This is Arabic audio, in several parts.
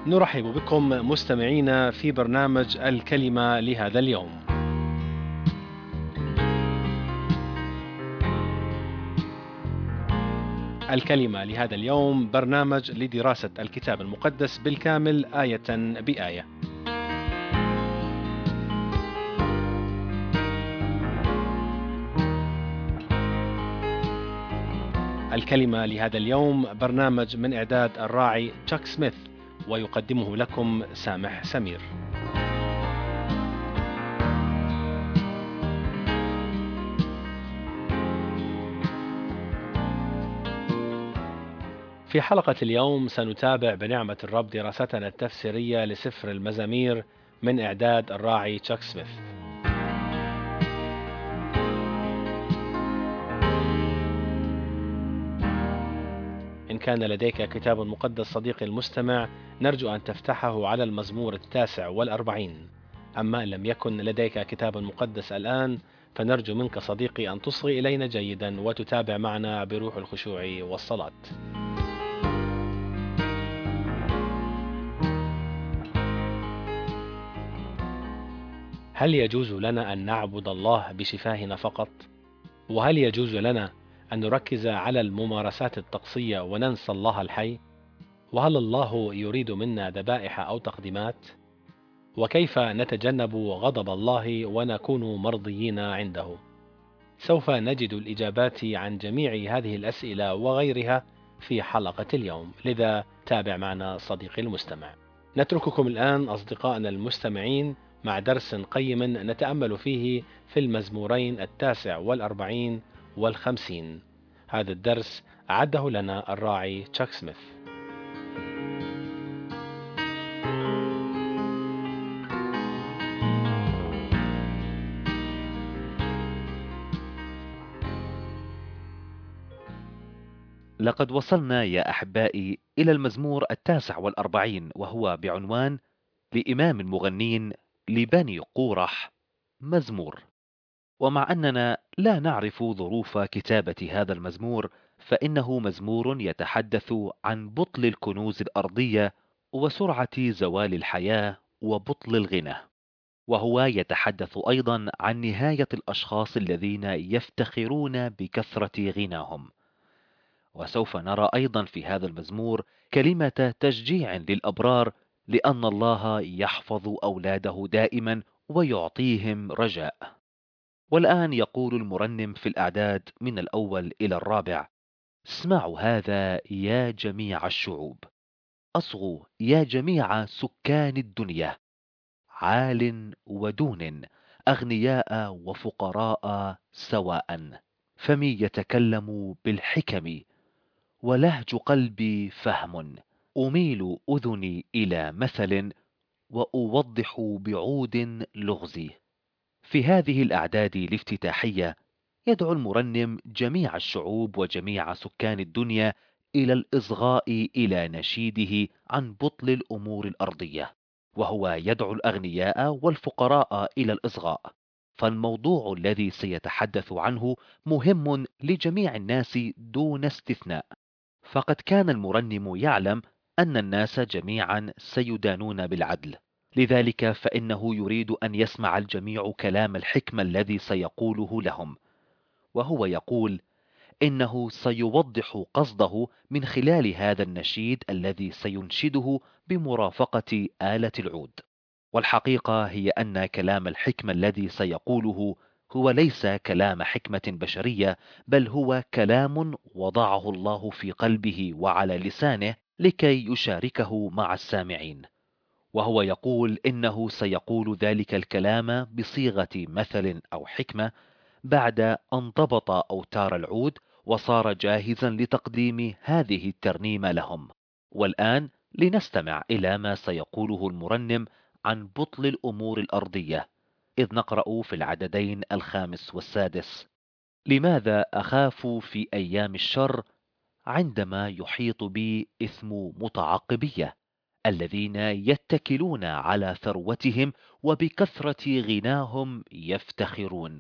نرحب بكم مستمعينا في برنامج الكلمة لهذا اليوم. الكلمة لهذا اليوم برنامج لدراسة الكتاب المقدس بالكامل آية بآية. الكلمة لهذا اليوم برنامج من إعداد الراعي تشاك سميث، ويقدمه لكم سامح سمير. في حلقة اليوم سنتابع بنعمة الرب دراستنا التفسيرية لسفر المزامير من إعداد الراعي تشاك سميث. إن كان لديك كتاب مقدس صديقي المستمع، نرجو أن تفتحه على المزمور 49. أما إن لم يكن لديك كتاب مقدس الآن، فنرجو منك صديقي أن تصغي إلينا جيدا وتتابع معنا بروح الخشوع والصلاة. هل يجوز لنا أن نعبد الله بشفاهنا فقط؟ وهل يجوز لنا أن نركز على الممارسات الطقسية وننسى الله الحي؟ وهل الله يريد منا ذبائح أو تقديمات؟ وكيف نتجنب غضب الله ونكون مرضيين عنده؟ سوف نجد الإجابات عن جميع هذه الأسئلة وغيرها في حلقة اليوم، لذا تابع معنا صديقي المستمع. نترككم الآن أصدقائنا المستمعين مع درس قيم نتأمل فيه في المزمورين 49 و50. هذا الدرس أعده لنا الراعي تشاك سميث. لقد وصلنا يا أحبائي إلى المزمور 49، وهو بعنوان لإمام المغنين لبني قورح مزمور. ومع أننا لا نعرف ظروف كتابة هذا المزمور، فإنه مزمور يتحدث عن بطل الكنوز الأرضية وسرعة زوال الحياة وبطل الغنى، وهو يتحدث أيضا عن نهاية الأشخاص الذين يفتخرون بكثرة غناهم. وسوف نرى أيضا في هذا المزمور كلمة تشجيع للأبرار، لأن الله يحفظ أولاده دائما ويعطيهم رجاء. والآن يقول المرنم في الأعداد من الأول إلى الرابع: اسمعوا هذا يا جميع الشعوب، أصغوا يا جميع سكان الدنيا، عال ودون، أغنياء وفقراء سواء، فمي يتكلم بالحكم، ولهج قلبي فهم، أميل أذني إلى مثل، وأوضح بعود لغزي. في هذه الأعداد الافتتاحية يدعو المرنم جميع الشعوب وجميع سكان الدنيا إلى الإصغاء إلى نشيده عن بطل الأمور الأرضية، وهو يدعو الأغنياء والفقراء إلى الإصغاء. فالموضوع الذي سيتحدث عنه مهم لجميع الناس دون استثناء، فقد كان المرنم يعلم أن الناس جميعا سيدانون بالعدل. لذلك فإنه يريد أن يسمع الجميع كلام الحكمة الذي سيقوله لهم، وهو يقول إنه سيوضح قصده من خلال هذا النشيد الذي سينشده بمرافقة آلة العود. والحقيقة هي أن كلام الحكمة الذي سيقوله هو ليس كلام حكمة بشرية، بل هو كلام وضعه الله في قلبه وعلى لسانه لكي يشاركه مع السامعين. وهو يقول إنه سيقول ذلك الكلام بصيغة مثل أو حكمة بعد أن ضبط أوتار العود وصار جاهزا لتقديم هذه الترنيمة لهم. والآن لنستمع إلى ما سيقوله المرنم عن بطل الأمور الأرضية، إذ نقرأ في العددين 5 و6: لماذا أخاف في أيام الشر، عندما يحيط بي إثم متعاقبية، الذين يتكلون على ثروتهم وبكثرة غناهم يفتخرون.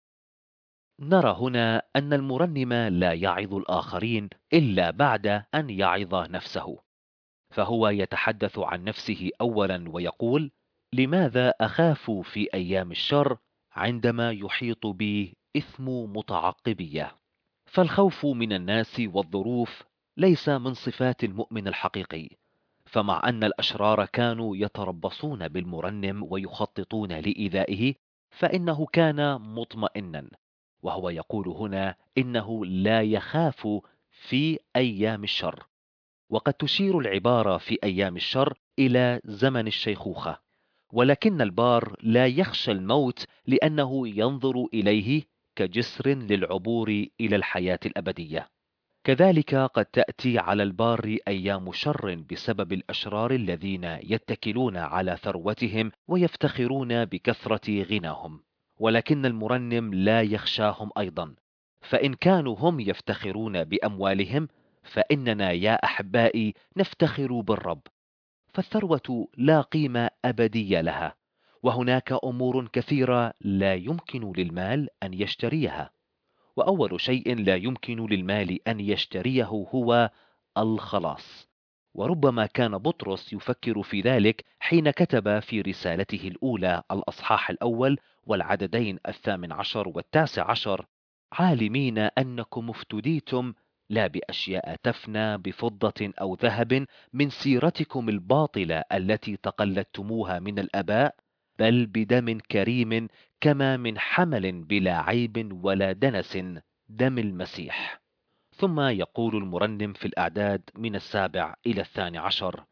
نرى هنا أن المرنم لا يعظ الآخرين إلا بعد أن يعظ نفسه، فهو يتحدث عن نفسه أولا ويقول: لماذا أخاف في أيام الشر عندما يحيط بي إثم متعقبية؟ فالخوف من الناس والظروف ليس من صفات المؤمن الحقيقي، فمع أن الأشرار كانوا يتربصون بالمرنم ويخططون لإيذائه، فإنه كان مطمئنا. وهو يقول هنا إنه لا يخاف في أيام الشر، وقد تشير العبارة في أيام الشر إلى زمن الشيخوخة. ولكن البار لا يخشى الموت لأنه ينظر إليه كجسر للعبور إلى الحياة الأبدية. كذلك قد تأتي على البار أيام شر بسبب الأشرار الذين يتكلون على ثروتهم ويفتخرون بكثرة غناهم، ولكن المرنم لا يخشاهم أيضا، فإن كانوا هم يفتخرون بأموالهم، فإننا يا أحبائي نفتخر بالرب. فالثروة لا قيمة أبدية لها، وهناك أمور كثيرة لا يمكن للمال أن يشتريها. وأول شيء لا يمكن للمال أن يشتريه هو الخلاص. وربما كان بطرس يفكر في ذلك حين كتب في رسالته الأولى الأصحاح الأول والعددين 18 و19: عالمين أنكم افتديتم لا بأشياء تفنى بفضة أو ذهب من سيرتكم الباطلة التي تقلدتموها من الآباء، بل بدم كريم كما من حمل بلا عيب ولا دنس، دم المسيح. ثم يقول المرنم في الأعداد من 7 إلى 12: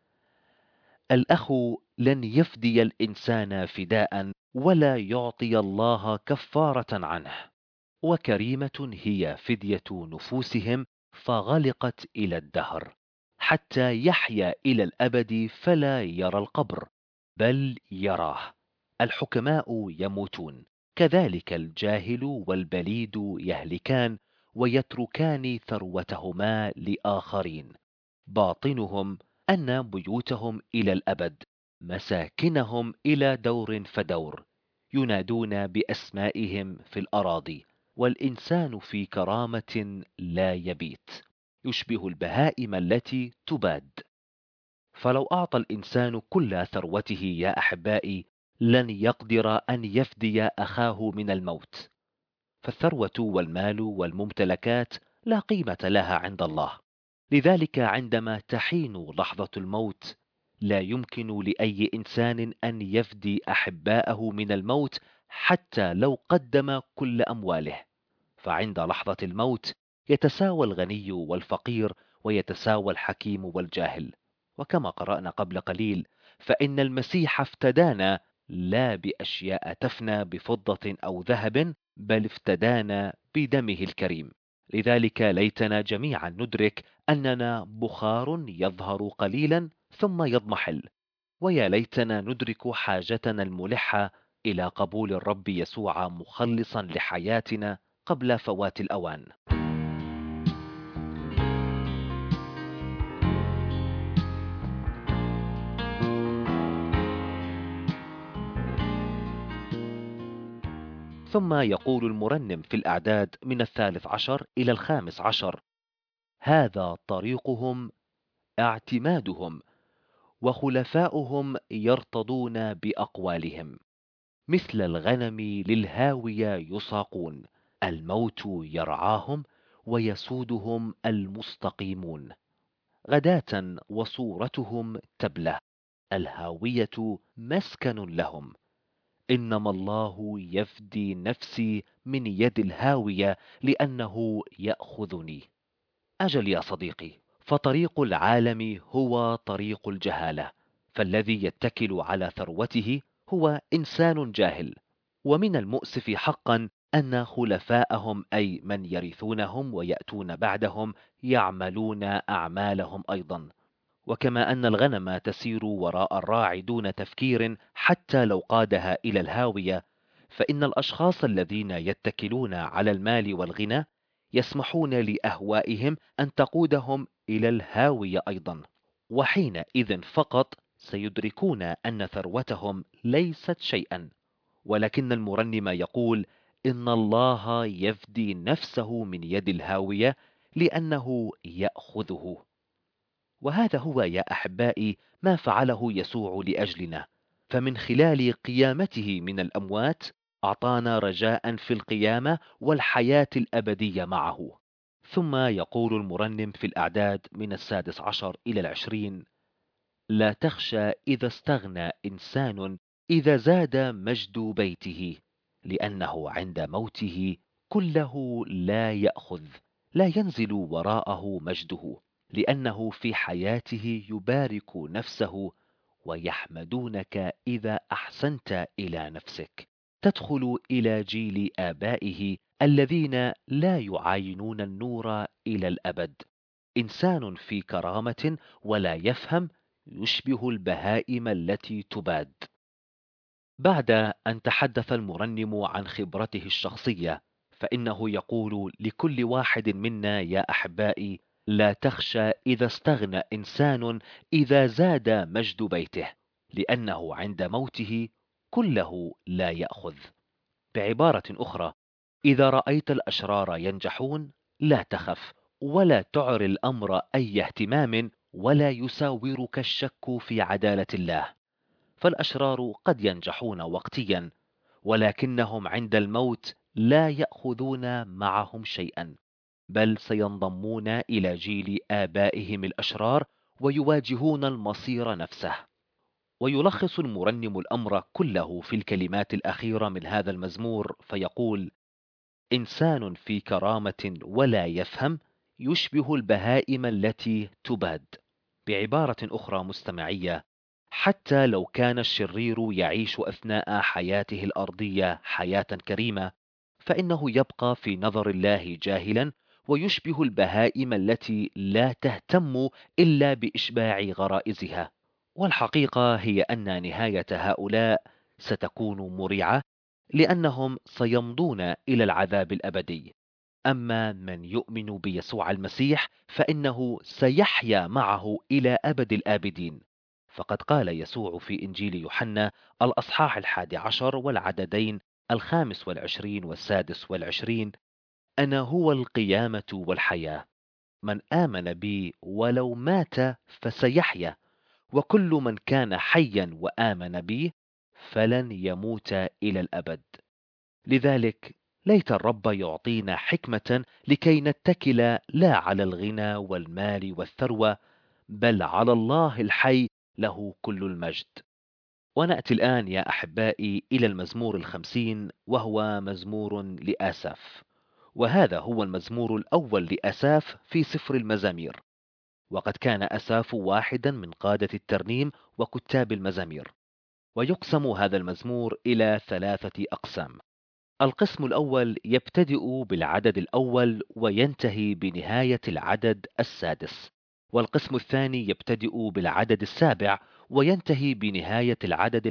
الأخ لن يفدي الإنسان فداء ولا يعطي الله كفارة عنه، وكريمة هي فدية نفوسهم فغلقت إلى الدهر، حتى يحيا إلى الأبد فلا يرى القبر بل يراه. الحكماء يموتون، كذلك الجاهل والبليد يهلكان، ويتركان ثروتهما لآخرين. باطنهم أن بيوتهم إلى الأبد، مساكنهم إلى دور فدور، ينادون بأسمائهم في الأراضي، والإنسان في كرامة لا يبيت، يشبه البهائم التي تباد. فلو أعطى الإنسان كل ثروته يا أحبائي لن يقدر أن يفدي أخاه من الموت. فالثروة والمال والممتلكات لا قيمة لها عند الله. لذلك عندما تحين لحظة الموت لا يمكن لأي إنسان أن يفدي أحباءه من الموت حتى لو قدم كل أمواله. فعند لحظة الموت يتساوى الغني والفقير، ويتساوى الحكيم والجاهل. وكما قرأنا قبل قليل، فإن المسيح افتدانا لا بأشياء تفنى بفضة أو ذهب، بل افتدانا بدمه الكريم. لذلك ليتنا جميعا ندرك أننا بخار يظهر قليلا ثم يضمحل، ويا ليتنا ندرك حاجتنا الملحة إلى قبول الرب يسوع مخلصا لحياتنا قبل فوات الأوان. ثم يقول المرنم في الأعداد من 13 إلى 15: هذا طريقهم، اعتمادهم، وخلفاؤهم يرتضون بأقوالهم، مثل الغنم للهاوية يساقون، الموت يرعاهم ويسودهم المستقيمون. غداة وصورتهم تبلى، الهاوية مسكن لهم. إنما الله يفدي نفسي من يد الهاوية لأنه يأخذني. أجل يا صديقي، فطريق العالم هو طريق الجهالة، فالذي يتكل على ثروته هو إنسان جاهل. ومن المؤسف حقا أن خلفاءهم أي من يرثونهم ويأتون بعدهم يعملون أعمالهم أيضا. وكما أن الغنم تسير وراء الراعي دون تفكير حتى لو قادها إلى الهاوية، فإن الأشخاص الذين يتكلون على المال والغنى يسمحون لأهوائهم أن تقودهم إلى الهاوية أيضا. وحينئذ فقط سيدركون أن ثروتهم ليست شيئا. ولكن المرنم يقول إن الله يفدي نفسه من يد الهاوية لأنه يأخذه. وهذا هو يا أحبائي ما فعله يسوع لأجلنا، فمن خلال قيامته من الأموات أعطانا رجاء في القيامة والحياة الأبدية معه. ثم يقول المرنم في الأعداد من 16 إلى 20: لا تخشى إذا استغنى إنسان، إذا زاد مجد بيته، لأنه عند موته كله لا يأخذ، لا ينزل وراءه مجده، لأنه في حياته يبارك نفسه، ويحمدونك إذا أحسنت إلى نفسك. تدخل إلى جيل آبائه الذين لا يعاينون النور إلى الأبد. إنسان في كرامة ولا يفهم، يشبه البهائم التي تباد. بعد أن تحدث المرنم عن خبرته الشخصية، فإنه يقول لكل واحد منا يا أحبائي: لا تخشى إذا استغنى إنسان، إذا زاد مجد بيته، لأنه عند موته كله لا يأخذ. بعبارة أخرى، إذا رأيت الأشرار ينجحون لا تخف، ولا تعر الأمر أي اهتمام، ولا يساورك الشك في عدالة الله. فالأشرار قد ينجحون وقتيا، ولكنهم عند الموت لا يأخذون معهم شيئا، بل سينضمون إلى جيل آبائهم الأشرار ويواجهون المصير نفسه. ويلخص المرنم الأمر كله في الكلمات الأخيرة من هذا المزمور فيقول: إنسان في كرامة ولا يفهم، يشبه البهائم التي تباد. بعبارة أخرى مستمعية، حتى لو كان الشرير يعيش أثناء حياته الأرضية حياة كريمة، فإنه يبقى في نظر الله جاهلا، ويشبه البهائم التي لا تهتم إلا بإشباع غرائزها. والحقيقة هي أن نهاية هؤلاء ستكون مريعة، لأنهم سيمضون إلى العذاب الأبدي. أما من يؤمن بيسوع المسيح فإنه سيحيا معه إلى أبد الآبدين. فقد قال يسوع في إنجيل يوحنا الأصحاح 11 والعددين 25 و26: أنا هو القيامة والحياة، من آمن بي ولو مات فسيحيا، وكل من كان حيا وآمن بي فلن يموت إلى الأبد. لذلك ليت الرب يعطينا حكمة لكي نتكل لا على الغنى والمال والثروة، بل على الله الحي له كل المجد. ونأتي الآن يا أحبائي إلى المزمور 50، وهو مزمور لآساف، وهذا هو المزمور الأول لآساف في سفر المزامير. وقد كان آساف واحدا من قادة الترنيم وكتاب المزامير. ويقسم هذا المزمور إلى 3 أقسام. القسم الأول يبتدئ بالعدد الأول وينتهي بنهاية العدد السادس، والقسم الثاني يبتدئ بالعدد السابع وينتهي بنهاية العدد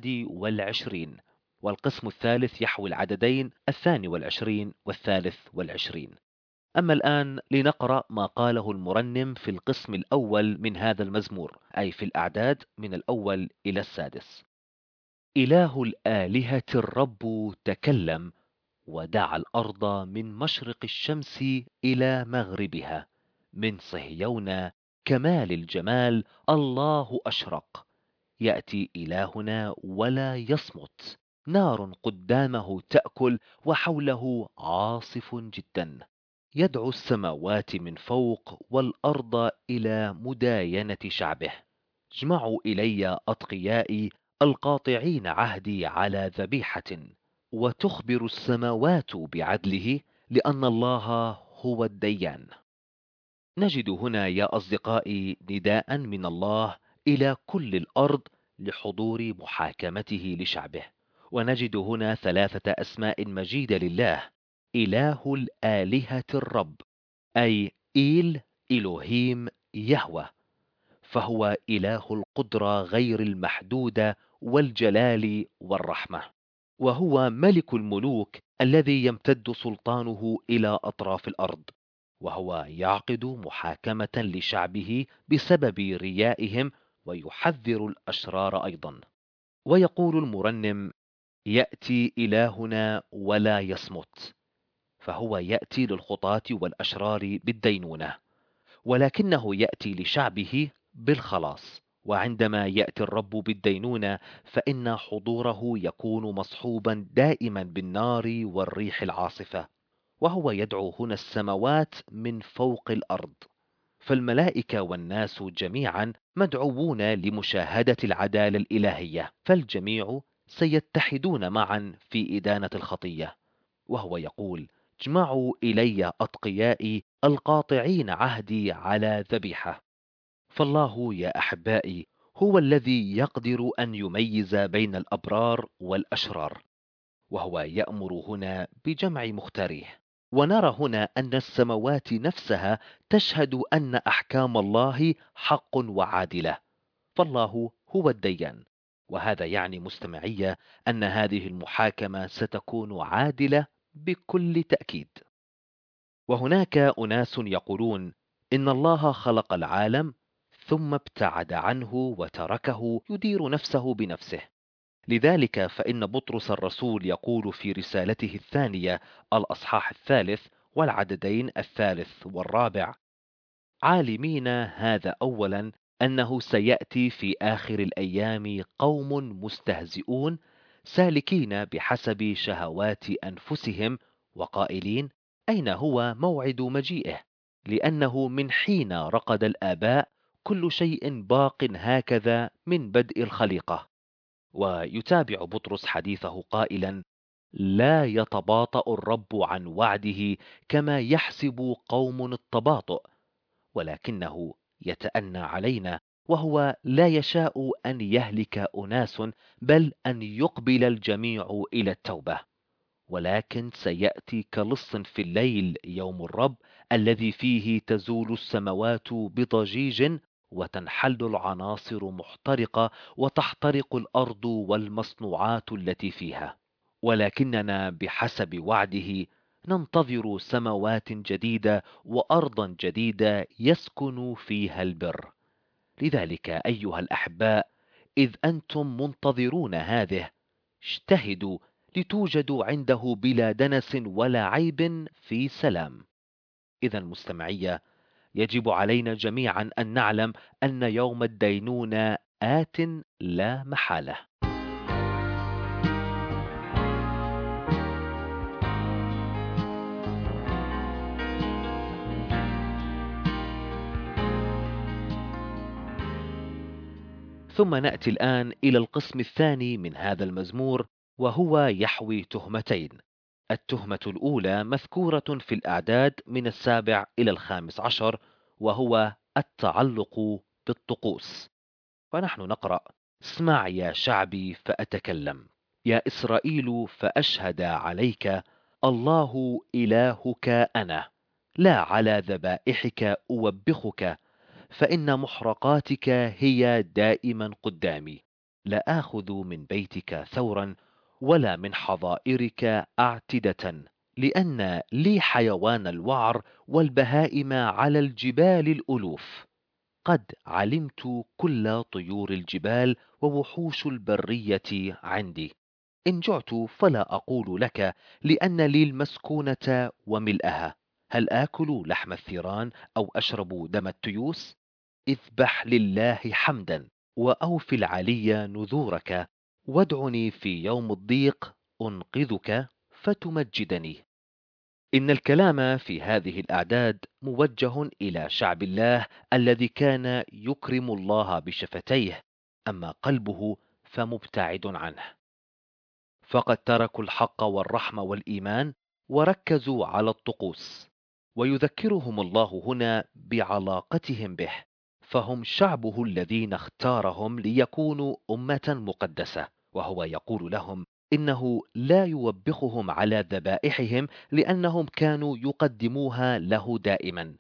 21، والقسم الثالث يحوي العددين 22 و23. أما الآن لنقرأ ما قاله المرنم في القسم الأول من هذا المزمور، أي في الأعداد من الأول إلى السادس. إله الآلهة الرب تكلم، ودعا الأرض من مشرق الشمس إلى مغربها. من صهيون كمال الجمال الله أشرق. يأتي إلهنا ولا يصمت، نار قدامه تأكل، وحوله عاصف جدا. يدعو السماوات من فوق والأرض إلى مداينة شعبه. اجمعوا إلي أتقيائي، القاطعين عهدي على ذبيحة. وتخبر السماوات بعدله، لأن الله هو الديان. نجد هنا يا أصدقائي نداء من الله إلى كل الأرض لحضور محاكمته لشعبه. ونجد هنا 3 أسماء مجيدة لله: إله الآلهة الرب، أي إيل، إلهيم، يهوه، فهو إله القدرة غير المحدودة والجلال والرحمة. وهو ملك الملوك الذي يمتد سلطانه إلى أطراف الأرض، وهو يعقد محاكمة لشعبه بسبب ريائهم، ويحذر الأشرار أيضا. ويقول المرنم: يأتي إلهنا ولا يصمت، فهو يأتي للخطاة والأشرار بالدينونة. ولكنه يأتي لشعبه بالخلاص. وعندما يأتي الرب بالدينونة فإن حضوره يكون مصحوبا دائما بالنار والريح العاصفة، وهو يدعو هنا السماوات من فوق الأرض. فالملائكة والناس جميعا مدعوون لمشاهدة العدالة الإلهية، فالجميع سيتحدون معا في إدانة الخطية. وهو يقول: اجمعوا إلي أتقيائي القاطعين عهدي على ذبيحة. فالله يا أحبائي هو الذي يقدر أن يميز بين الأبرار والأشرار، وهو يأمر هنا بجمع مختاريه. ونرى هنا أن السماوات نفسها تشهد أن أحكام الله حق وعادلة، فالله هو الديان. وهذا يعني مستمعية أن هذه المحاكمة ستكون عادلة بكل تأكيد. وهناك أناس يقولون إن الله خلق العالم ثم ابتعد عنه وتركه يدير نفسه بنفسه. لذلك فإن بطرس الرسول يقول في رسالته الثانية الأصحاح 3 والعددين 3 و4: عالمين هذا أولا، أنه سيأتي في آخر الأيام قوم مستهزئون سالكين بحسب شهوات أنفسهم، وقائلين: أين هو موعد مجيئه؟ لأنه من حين رقد الآباء كل شيء باق هكذا من بدء الخليقة. ويتابع بطرس حديثه قائلا: لا يتباطأ الرب عن وعده كما يحسب قوم التباطؤ، ولكنه يتأنى علينا، وهو لا يشاء أن يهلك أناس، بل أن يقبل الجميع إلى التوبة. ولكن سيأتي كلص في الليل يوم الرب، الذي فيه تزول السماوات بضجيج، وتنحل العناصر محترقة، وتحترق الأرض والمصنوعات التي فيها. ولكننا بحسب وعده ننتظر سماوات جديدة وأرضا جديدة يسكن فيها البر. لذلك أيها الأحباء، إذ أنتم منتظرون هذه، اجتهدوا لتوجدوا عنده بلا دنس ولا عيب في سلام. إذا مستمعية، يجب علينا جميعا أن نعلم أن يوم الدينونة آت لا محالة. ثم نأتي الآن إلى القسم الثاني من هذا المزمور، وهو يحوي تهمتين. التهمة الأولى مذكورة في الأعداد من 7 إلى 15، وهو التعلق بالطقوس. فنحن نقرأ: اسمع يا شعبي فأتكلم، يا إسرائيل فأشهد عليك، الله إلهك أنا، لا على ذبائحك أوبخك، فإن محرقاتك هي دائما قدامي. لا آخذ من بيتك ثورا، ولا من حظائرك أعتدة، لأن لي حيوان الوعر والبهائم على الجبال الألوف. قد علمت كل طيور الجبال ووحوش البرية عندي. إن جعت فلا أقول لك، لأن لي المسكونة وملئها. هل آكل لحم الثيران أو أشرب دم التيوس؟ اذبح لله حمدا، وأوف العلي نذورك، وادعني في يوم الضيق أنقذك فتمجدني. إن الكلام في هذه الأعداد موجه إلى شعب الله الذي كان يكرم الله بشفتيه، أما قلبه فمبتعد عنه. فقد تركوا الحق والرحمة والإيمان وركزوا على الطقوس. ويذكرهم الله هنا بعلاقتهم به، فهم شعبه الذين اختارهم ليكونوا أمة مقدسة. وهو يقول لهم إنه لا يوبخهم على ذبائحهم لأنهم كانوا يقدموها له دائما،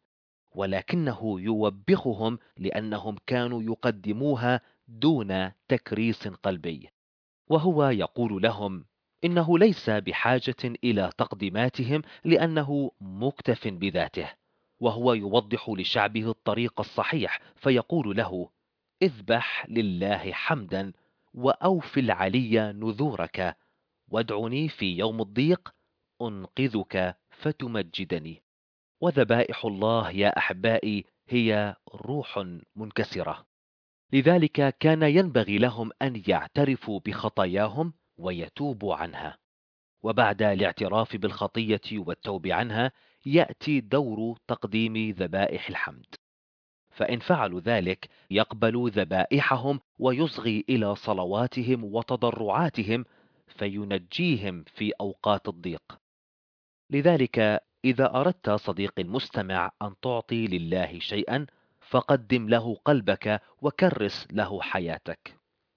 ولكنه يوبخهم لأنهم كانوا يقدموها دون تكريس قلبي. وهو يقول لهم إنه ليس بحاجة إلى تقديماتهم لأنه مكتف بذاته. وهو يوضح لشعبه الطريق الصحيح، فيقول له: اذبح لله حمدا، وأوف العلي نذورك، وادعني في يوم الضيق أنقذك فتمجدني. وذبائح الله يا أحبائي هي روح منكسرة، لذلك كان ينبغي لهم أن يعترفوا بخطاياهم ويتوبوا عنها، وبعد الاعتراف بالخطية والتوب عنها يأتي دور تقديم ذبائح الحمد. فإن فعلوا ذلك يقبل ذبائحهم ويصغي إلى صلواتهم وتضرعاتهم فينجيهم في أوقات الضيق. لذلك إذا أردت صديقي المستمع أن تعطي لله شيئا فقدم له قلبك وكرس له حياتك.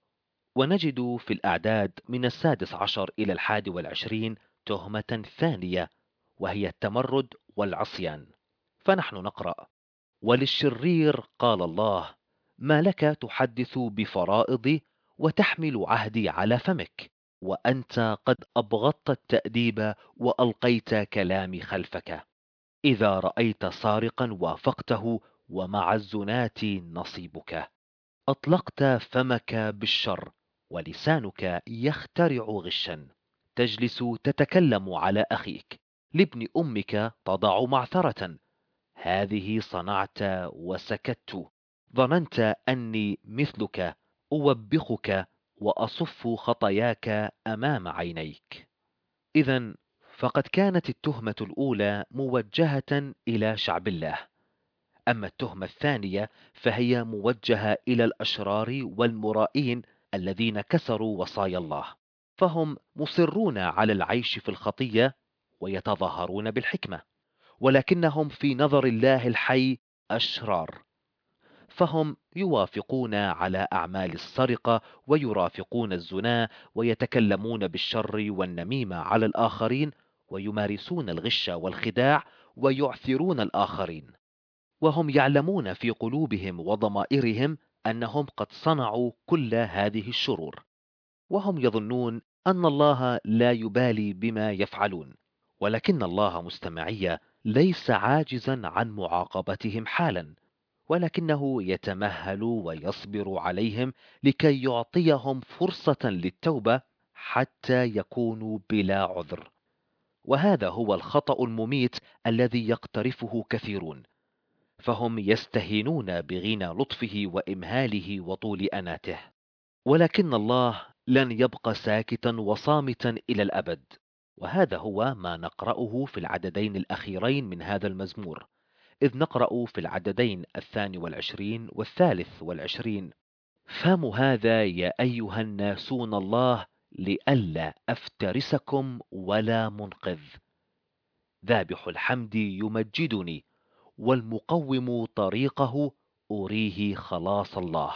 ونجد في الأعداد من 16 إلى 21 تهمة ثانية، وهي التمرد والعصيان. فنحن نقرأ: وللشرير قال الله: ما لك تحدث بفرائضي وتحمل عهدي على فمك، وأنت قد أبغضت التأديب وألقيت كلامي خلفك. إذا رأيت سارقا وافقته، ومع الزنات نصيبك. أطلقت فمك بالشر، ولسانك يخترع غشا. تجلس تتكلم على أخيك، لابن أمك تضع معثرة. هذه صنعت وسكت. ظننت أني مثلك، أوبخك وأصف خطاياك أمام عينيك. إذن فقد كانت التهمة الأولى موجهة إلى شعب الله، أما التهمة الثانية فهي موجهة إلى الأشرار والمرائين الذين كسروا وصايا الله، فهم مصرون على العيش في الخطية ويتظاهرون بالحكمة، ولكنهم في نظر الله الحي أشرار. فهم يوافقون على أعمال السرقة ويرافقون الزنا ويتكلمون بالشر والنميمة على الآخرين ويمارسون الغش والخداع ويعثرون الآخرين، وهم يعلمون في قلوبهم وضمائرهم أنهم قد صنعوا كل هذه الشرور، وهم يظنون أن الله لا يبالي بما يفعلون. ولكن الله مستمعي ليس عاجزا عن معاقبتهم حالا، ولكنه يتمهل ويصبر عليهم لكي يعطيهم فرصة للتوبة حتى يكونوا بلا عذر. وهذا هو الخطأ المميت الذي يقترفه كثيرون، فهم يستهينون بغنى لطفه وإمهاله وطول أناته. ولكن الله لن يبقى ساكتا وصامتا إلى الأبد، وهذا هو ما نقرأه في العددين الأخيرين من هذا المزمور، إذ نقرأ في العددين 22 و23: فم هذا يا أيها الناسون الله لئلا أفترسكم ولا منقذ. ذابح الحمد يمجدني، والمقوم طريقه أريه خلاص الله.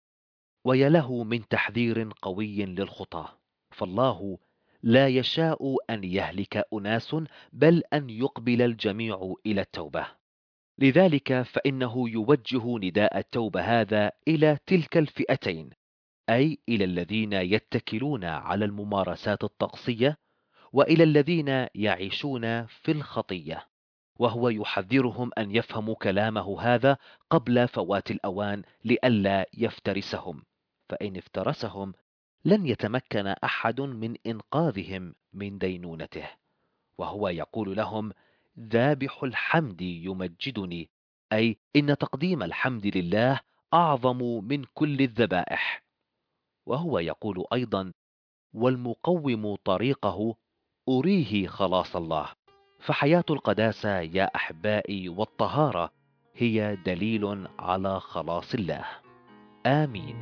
ويله من تحذير قوي للخطى، فالله لا يشاء أن يهلك أناس، بل أن يقبل الجميع إلى التوبة. لذلك فإنه يوجه نداء التوبة هذا إلى تلك الفئتين، أي إلى الذين يتكلون على الممارسات الطقسية، وإلى الذين يعيشون في الخطية، وهو يحذرهم أن يفهموا كلامه هذا قبل فوات الأوان لئلا يفترسهم، فإن افترسهم لن يتمكن أحد من إنقاذهم من دينونته. وهو يقول لهم: ذابح الحمد يمجدني، أي إن تقديم الحمد لله أعظم من كل الذبائح. وهو يقول أيضا: والمقوم طريقه أريه خلاص الله. فحياة القداسة يا أحبائي والطهارة هي دليل على خلاص الله. آمين.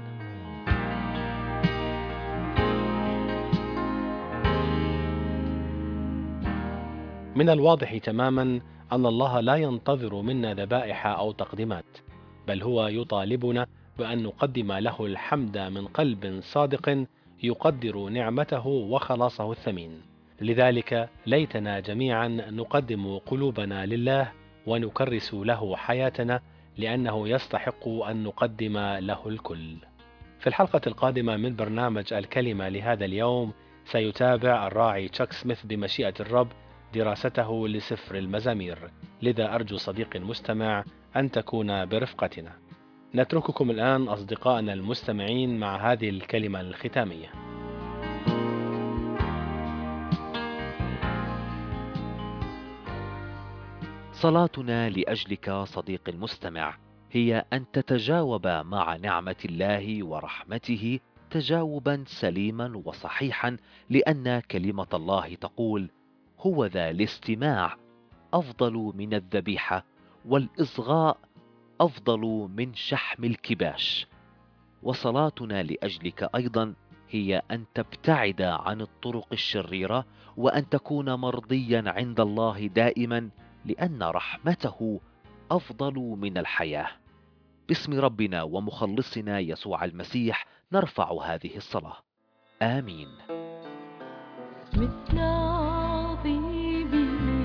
من الواضح تماما أن الله لا ينتظر منا ذبائح أو تقديمات، بل هو يطالبنا بأن نقدم له الحمد من قلب صادق يقدر نعمته وخلاصه الثمين. لذلك ليتنا جميعا نقدم قلوبنا لله ونكرس له حياتنا، لأنه يستحق أن نقدم له الكل. في الحلقة القادمة من برنامج الكلمة لهذا اليوم سيتابع الراعي تشاك سميث بمشيئة الرب دراسته لسفر المزامير، لذا أرجو صديقي المستمع أن تكون برفقتنا. نترككم الآن أصدقائنا المستمعين مع هذه الكلمة الختامية. صلاتنا لأجلك صديقي المستمع هي أن تتجاوب مع نعمة الله ورحمته تجاوبا سليما وصحيحا، لأن كلمة الله تقول: هو ذا الاستماع أفضل من الذبيحة، والإصغاء أفضل من شحم الكباش. وصلاتنا لأجلك أيضا هي أن تبتعد عن الطرق الشريرة، وأن تكون مرضيا عند الله دائما، لأن رحمته أفضل من الحياة. باسم ربنا ومخلصنا يسوع المسيح نرفع هذه الصلاة. آمين. مثل عظيم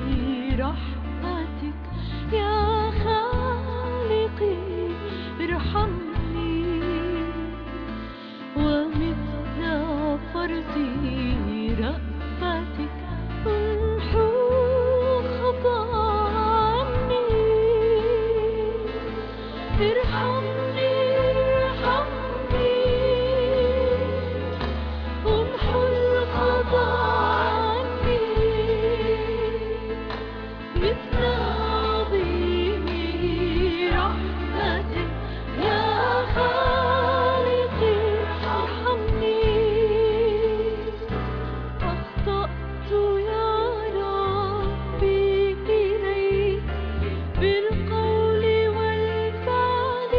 رحمتك يا خالقي ارحمني، ومثل فرط رأفتك امحو خطا عني. ارحمني ارحمني امحو الخطا عني، مثل عظيم رحمتك يا خالقي ارحمني. أخطأت يا ربي إليك بالقول والفعل،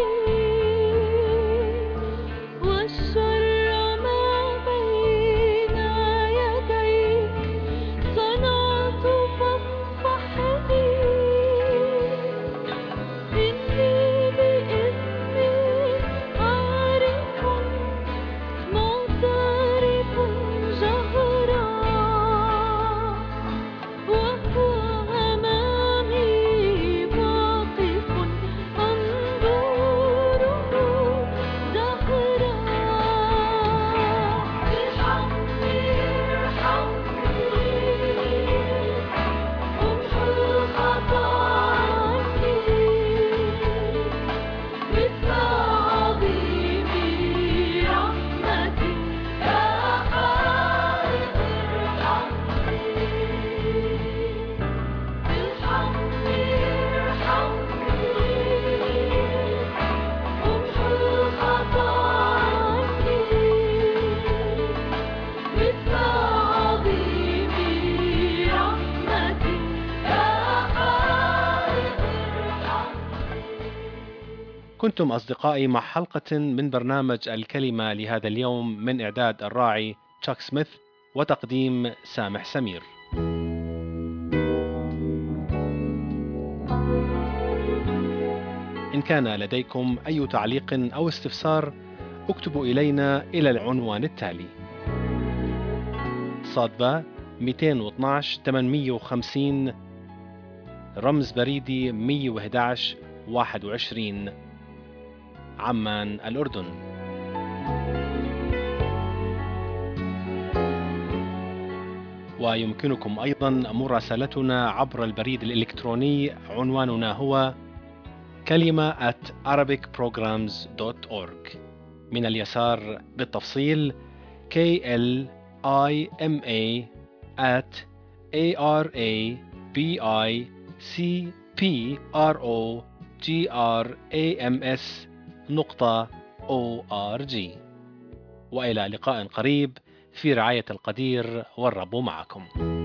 والشر ما بين يديك صنعت فاصفح لي. إني بإثمي عارف معترف جهرا، وهو أمامي واقف أنظره دهرا. ارحمني ارحمني امحو الخطا عني، مثل عظيم رحمتك يا خالقي ارحمني. ارحمني ارحمني امحو الخطا عني، مثل عظيم رحمتك يا خالقي ارحمني. كنتم أصدقائي مع حلقة من برنامج الكلمة لهذا اليوم، من إعداد الراعي تشاك سميث وتقديم سامح سمير. إن كان لديكم أي تعليق أو استفسار اكتبوا إلينا إلى العنوان التالي: صادبة 212 850 رمز بريدي 111 21 عمان الأردن. ويمكنكم أيضا مراسلتنا عبر البريد الإلكتروني، عنواننا هو kalima@arabicprograms.org. من اليسار بالتفصيل KLIMA@ARABICPROGRAMS.org. وإلى لقاء قريب في رعاية القدير، والرب معكم.